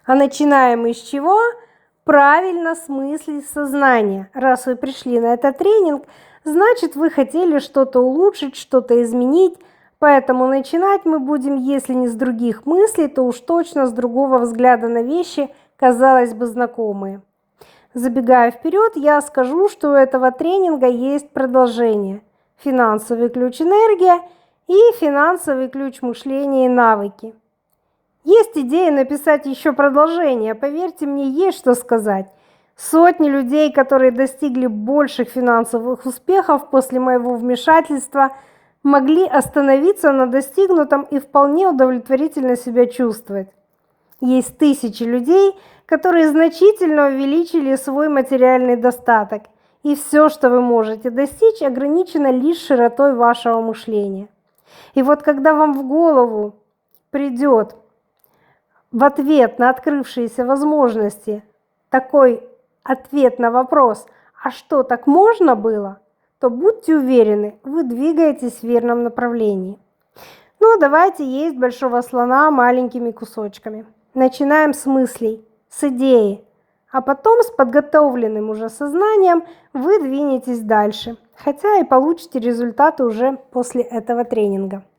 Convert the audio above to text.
А начинаем мы с чего? Правильно смыслить сознание. Раз вы пришли на этот тренинг, значит, вы хотели что-то улучшить, что-то изменить. Поэтому начинать мы будем, если не с других мыслей, то уж точно с другого взгляда на вещи, казалось бы, знакомые. Забегая вперед, я скажу, что у этого тренинга есть продолжение. Финансовый ключ энергия и финансовый ключ мышления и навыки. Есть идея написать еще продолжение, поверьте мне, есть что сказать. Сотни людей, которые достигли больших финансовых успехов после моего вмешательства, могли остановиться на достигнутом и вполне удовлетворительно себя чувствовать. Есть тысячи людей, которые значительно увеличили свой материальный достаток, и все, что вы можете достичь, ограничено лишь широтой вашего мышления. И вот когда вам в голову придет в ответ на открывшиеся возможности такой ответ на вопрос «А что, так можно было?», то будьте уверены, вы двигаетесь в верном направлении. Ну, давайте есть большого слона маленькими кусочками. Начинаем с мыслей, с идеи, а потом с подготовленным уже сознанием вы двинетесь дальше, хотя и получите результаты уже после этого тренинга.